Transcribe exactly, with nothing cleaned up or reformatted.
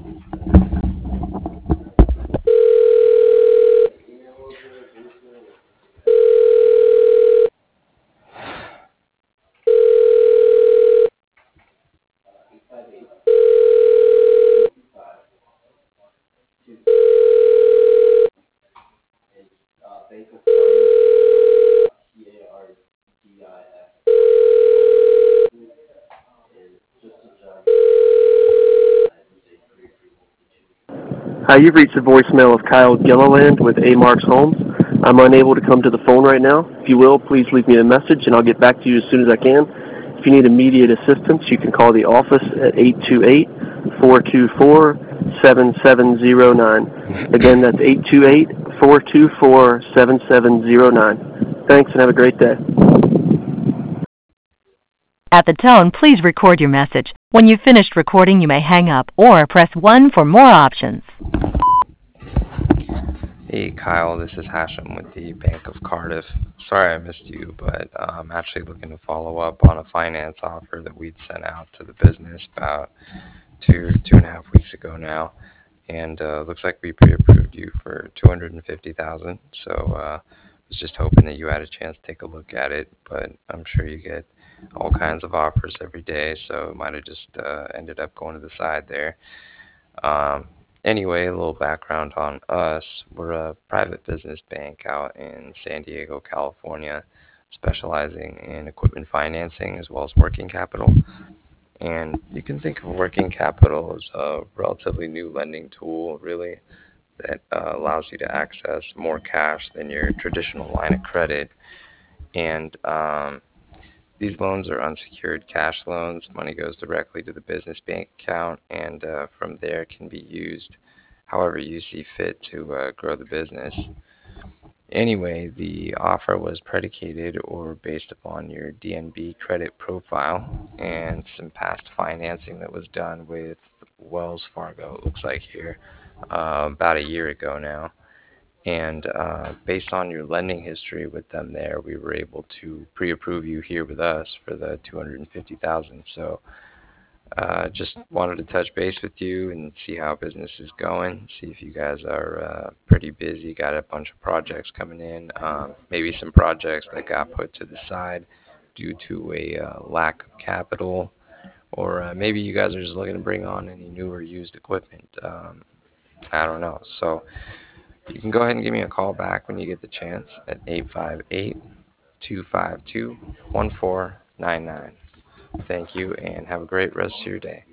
Hi, you've reached the voicemail of Kyle Gilliland with A. Marks Homes. I'm unable to come to the phone right now. If you will, please leave me a message and I'll get back to you as soon as I can. If you need immediate assistance, you can call the office at eight two eight, four two four, seven seven zero nine. Again, that's eight two eight, four two four, seven seven zero nine. Thanks and have a great day. At the tone, please record your message. When you've finished recording, you may hang up or press one for more options. Hey Kyle, this is Hashem with the Bank of Cardiff. Sorry I missed you, but uh, I'm actually looking to follow up on a finance offer that we'd sent out to the business about two, two and a half weeks ago now. And uh, looks like we pre-approved you for two hundred fifty thousand dollars. So uh, I was just hoping that you had a chance to take a look at it, but I'm sure you get all kinds of offers every day, so it might have just uh, ended up going to the side there. Um, anyway, a little background on us. We're a private business bank out in San Diego, California, specializing in equipment financing as well as working capital. And you can think of working capital as a relatively new lending tool, really, that uh, allows you to access more cash than your traditional line of credit. And um, these loans are unsecured cash loans. Money goes directly to the business bank account, and uh, from there can be used however you see fit to uh, grow the business. Anyway, the offer was predicated or based upon your D N B credit profile and some past financing that was done with Wells Fargo, it looks like here, uh, about a year ago now. And uh, based on your lending history with them there, we were able to pre-approve you here with us for the two hundred fifty thousand dollars. So uh, just wanted to touch base with you and see how business is going, see if you guys are uh, pretty busy, got a bunch of projects coming in, um, maybe some projects that got put to the side due to a uh, lack of capital, or uh, maybe you guys are just looking to bring on any new or used equipment. Um, I don't know. So you can go ahead and give me a call back when you get the chance at eight five eight, two five two, one four nine nine. Thank you and have a great rest of your day.